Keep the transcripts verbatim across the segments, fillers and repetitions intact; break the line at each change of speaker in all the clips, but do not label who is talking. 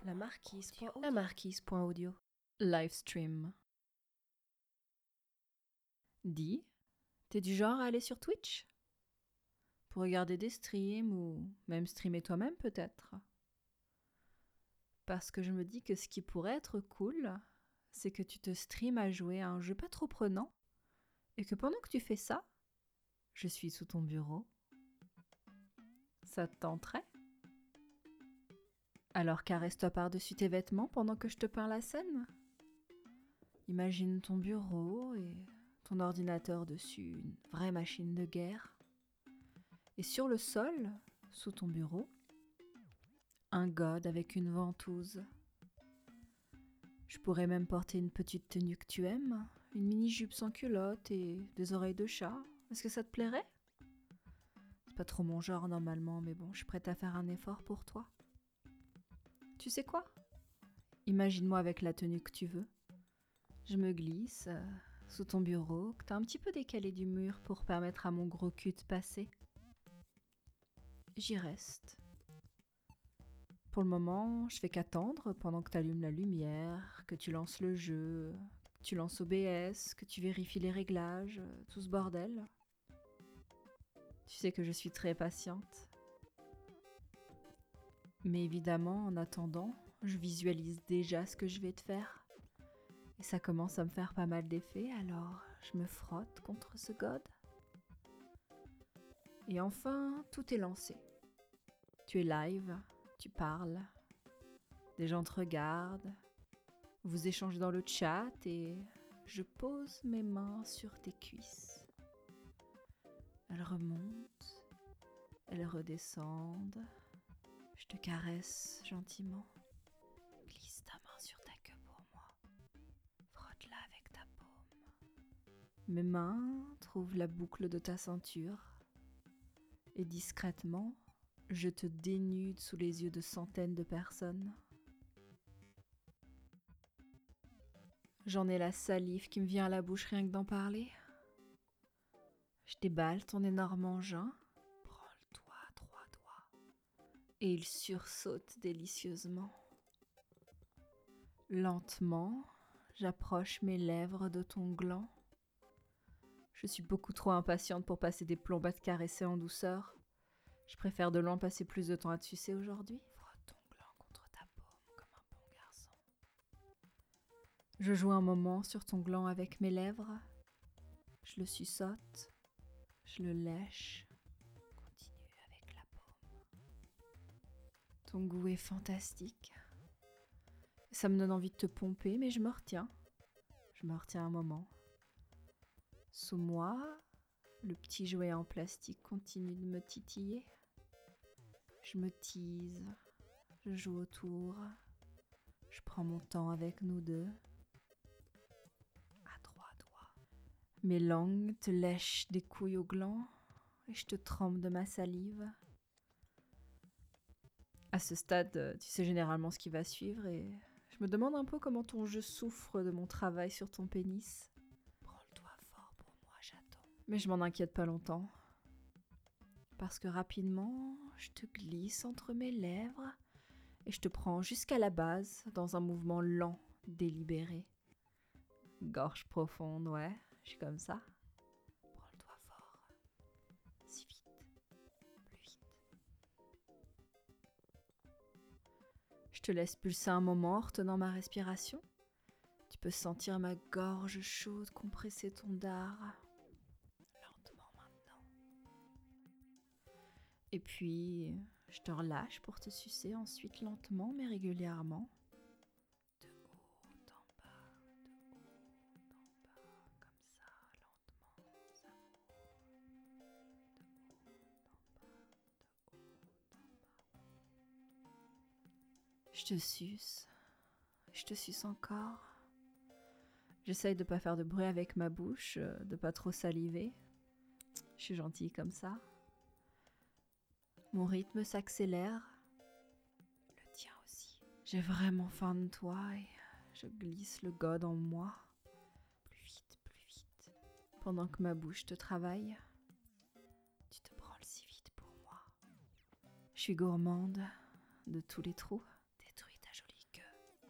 La marquise.
La marquise.audio. Livestream. Dis, t'es du genre à aller sur Twitch? Pour regarder des streams ou même streamer toi-même peut-être? Parce que je me dis que ce qui pourrait être cool, c'est que tu te streames à jouer à un jeu pas trop prenant et que pendant que tu fais ça, je suis sous ton bureau. Ça te tenterait? Alors caresse-toi par-dessus tes vêtements pendant que je te peins la scène. Imagine ton bureau et ton ordinateur dessus, une vraie machine de guerre. Et sur le sol, sous ton bureau, un god avec une ventouse. Je pourrais même porter une petite tenue que tu aimes, une mini-jupe sans culotte et des oreilles de chat. Est-ce que ça te plairait? C'est pas trop mon genre normalement, mais bon, je suis prête à faire un effort pour toi. Tu sais quoi? Imagine-moi avec la tenue que tu veux. Je me glisse euh, sous ton bureau, que t'as un petit peu décalé du mur pour permettre à mon gros cul de passer. J'y reste. Pour le moment, je fais qu'attendre pendant que t'allumes la lumière, que tu lances le jeu, que tu lances O B S, que tu vérifies les réglages, tout ce bordel. Tu sais que je suis très patiente. Mais évidemment, en attendant, je visualise déjà ce que je vais te faire. Et ça commence à me faire pas mal d'effets, alors je me frotte contre ce god. Et enfin, tout est lancé. Tu es live, tu parles, des gens te regardent, vous échangez dans le chat et je pose mes mains sur tes cuisses. Elles remontent, elles redescendent, je te caresse gentiment. Glisse ta main sur ta queue pour moi, frotte-la avec ta paume. Mes mains trouvent la boucle de ta ceinture et discrètement, je te dénude sous les yeux de centaines de personnes. J'en ai la salive qui me vient à la bouche rien que d'en parler. Je déballe ton énorme engin, prends-le-toi à trois doigts, et il sursaute délicieusement. Lentement, j'approche mes lèvres de ton gland. Je suis beaucoup trop impatiente pour passer des plombs à te caresser en douceur. Je préfère de loin passer plus de temps à te sucer aujourd'hui. Frotte ton gland contre ta paume comme un bon garçon. Je joue un moment sur ton gland avec mes lèvres. Je le suçote. Je le lèche. Continue avec la paume. Ton goût est fantastique. Ça me donne envie de te pomper, mais je me retiens. Je me retiens un moment. Sous moi, le petit jouet en plastique continue de me titiller. Je me tease. Je joue autour. Je prends mon temps avec nous deux. À trois doigts. Mes langues te lèchent des couilles au gland et je te trempe de ma salive. À ce stade, tu sais généralement ce qui va suivre et je me demande un peu comment ton jeu souffre de mon travail sur ton pénis. Prends-le-toi fort pour moi, chaton. Mais je m'en inquiète pas longtemps. Parce que rapidement, je te glisse entre mes lèvres et je te prends jusqu'à la base dans un mouvement lent, délibéré. Gorge profonde, ouais, je suis comme ça. Prends-le-toi fort. Si vite. Plus vite. Je te laisse pulser un moment en retenant ma respiration. Tu peux sentir ma gorge chaude compresser ton dard. Lentement maintenant. Et puis, je te relâche pour te sucer ensuite lentement mais régulièrement. De haut en bas, de haut en bas, comme ça, lentement, savoure. De haut en bas, de haut en bas. Je te suce, je te suce encore. J'essaye de pas faire de bruit avec ma bouche, de pas trop saliver. Je suis gentille comme ça. Mon rythme s'accélère. Le tien aussi. J'ai vraiment faim de toi et je glisse le god en moi. Plus vite, plus vite. Pendant que ma bouche te travaille, tu te branles si vite pour moi. Je suis gourmande de tous les trous. Détruis ta jolie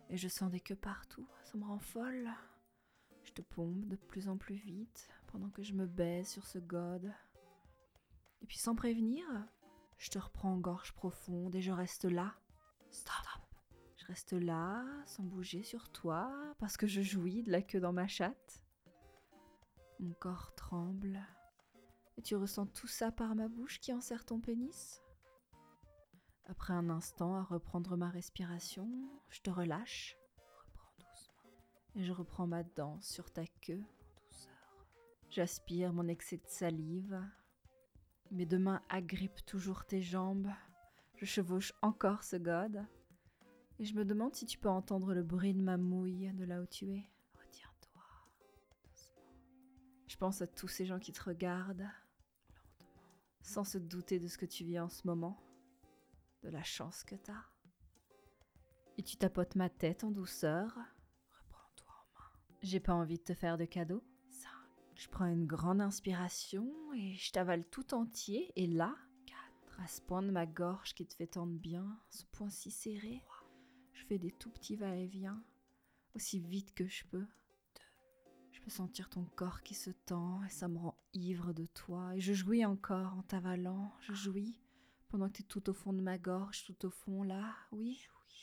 Et je sens des queues partout, ça me rend folle. Je te pompe de plus en plus vite pendant que je me baise sur ce gode. Et puis sans prévenir, je te reprends en gorge profonde et je reste là. Stop. Je reste là, sans bouger sur toi, parce que je jouis de la queue dans ma chatte. Mon corps tremble. Et tu ressens tout ça par ma bouche qui enserre ton pénis. Après un instant à reprendre ma respiration, je te relâche. Reprends doucement. Et je reprends ma danse sur ta queue en douceur. J'aspire mon excès de salive. Mes deux mains agrippent toujours tes jambes. Je chevauche encore ce gode. Et je me demande si tu peux entendre le bruit de ma mouille de là où tu es. Retiens-toi, doucement. Je pense à tous ces gens qui te regardent, lentement, sans se douter de ce que tu vis en ce moment, de la chance que t'as. Et tu tapotes ma tête en douceur. Reprends-toi en main. J'ai pas envie de te faire de cadeaux. cinq. Je prends une grande inspiration et je t'avale tout entier. Et là, quatre. À ce point de ma gorge qui te fait tendre bien, ce point si serré, trois. Je fais des tout petits va-et-vient, aussi vite que je peux. deux. Je peux sentir ton corps qui se tend et ça me rend ivre de toi. Et je jouis encore en t'avalant. Je jouis pendant que tu es tout au fond de ma gorge, tout au fond là, oui.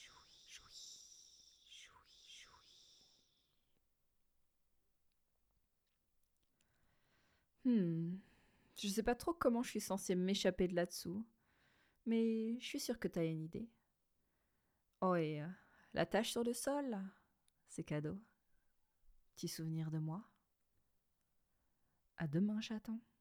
Hmm. Je sais pas trop comment je suis censée m'échapper de là-dessous, mais je suis sûre que t'as une idée. Oh, et euh, la tache sur le sol, c'est cadeau. Petit souvenir de moi. À demain, chaton.